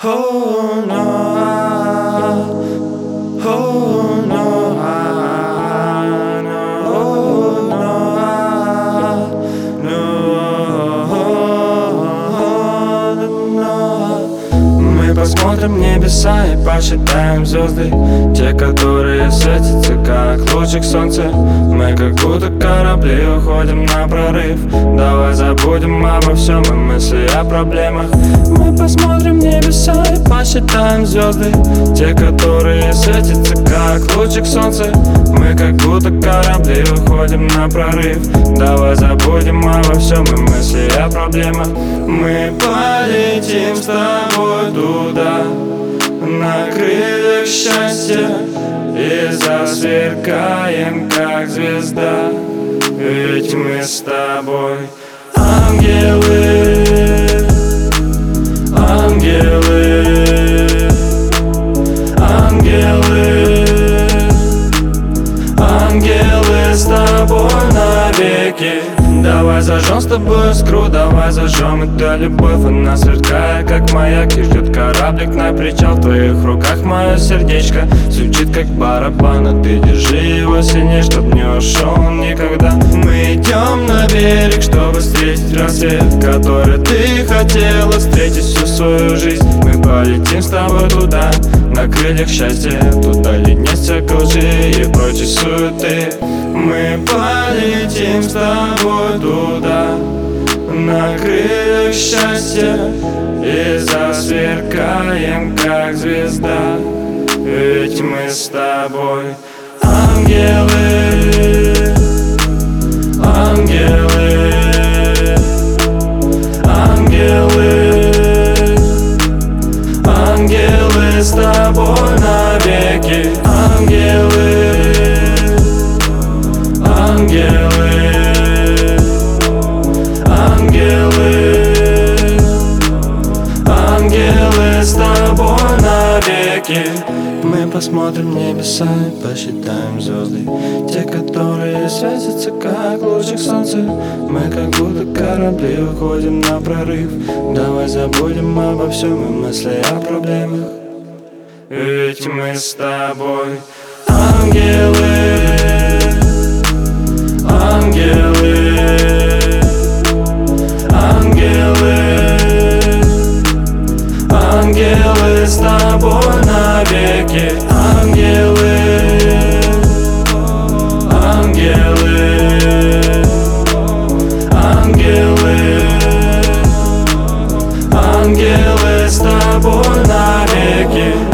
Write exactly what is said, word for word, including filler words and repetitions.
Oh no, oh no, no, no, no. Мы посмотрим небеса и посчитаем звезды, те, которые светятся как лучик солнца. Мы как будто корабли уходим на прорыв. Давай забудем обо всем и мысли о проблемах. Мы посмотрим небеса и посчитаем звезды, те, которые светятся как лучик солнца. Мы как будто корабли уходим на прорыв. Давай забудем обо всем и мысли о проблемах. Мы полетим с тобой туда, на крыльях счастья, и засверкаем как звезда. Ведь мы с тобой ангелы, ангелы, ангелы, ангелы с тобой навеки. Давай зажжем с тобой искру, давай зажжем эту любовь. Она сверкает, как маяк, и ждет кораблик на причал. В твоих руках мое сердечко звучит, как барабан, а ты держи его сильнее, чтоб не ушел никогда. Мы идем на берег, чтобы встретить рассвет, который ты хотела встретить всю свою жизнь. Мы полетим с тобой туда, на крыльях счастья, туда, где нет всякой лжи и прочей суеты. Мы полетим с тобой туда, на крыльях счастья, и засверкаем как звезда. Ведь мы с тобой ангелы, ангелы, ангелы, ангелы с тобой навеки. Ангелы, ангелы, ангелы, ангелы с тобой навеки. Мы посмотрим небеса и посчитаем звезды, те, которые светятся как лучик солнца. Мы как будто корабли уходим на прорыв. Давай забудем обо всем и мысли о проблемах. Ведь мы с тобой ангелы, ангелы, ангелы, ангелы с тобой навеки. Ангелы, ангелы, ангелы, ангелы с тобой навеки.